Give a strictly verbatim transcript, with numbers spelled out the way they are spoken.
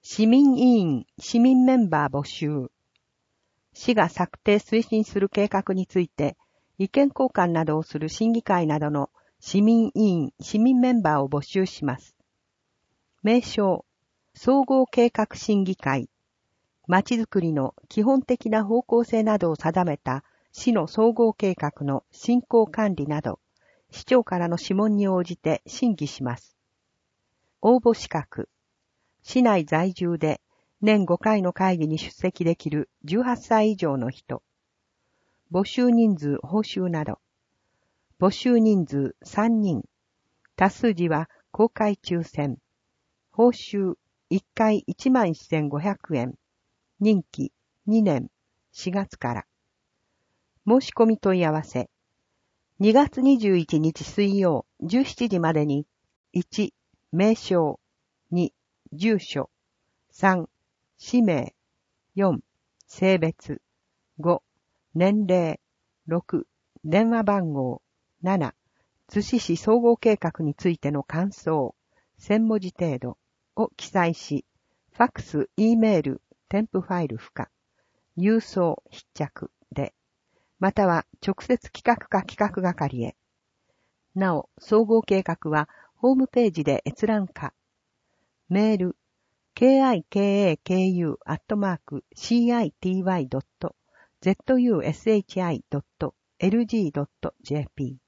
市民委員、市民メンバー募集。市が策定推進する計画について、意見交換などをする審議会などの市民委員、市民メンバーを募集します。名称、総合計画審議会。まちづくりの基本的な方向性などを定めた市の総合計画の進行管理など、市長からの諮問に応じて審議します。応募資格。市内在住で年ごかいの会議に出席できるじゅうはっさい以上の人。募集人数、報酬など。募集人数さんにん。多数時は公開抽選。報酬いっかいいちまんせんごひゃくえん。任期にねんしがつから。申し込み問い合わせ。にがつにじゅういちにち水曜じゅうしちじまでにいち. 名称に. 住所さん. 氏名よん. 性別ご. 年齢ろく. 電話番号なな. 津市市総合計画についての感想せんもじ程度を記載し、ファックス、Eメール、添付ファイル付加、郵送必着で、または直接企画課企画係へ。なお、総合計画はホームページで閲覧可。メール、キカク アットマーク シーアイティーワイドットゼットユーエスエイチアイドットエルジードットジェーピー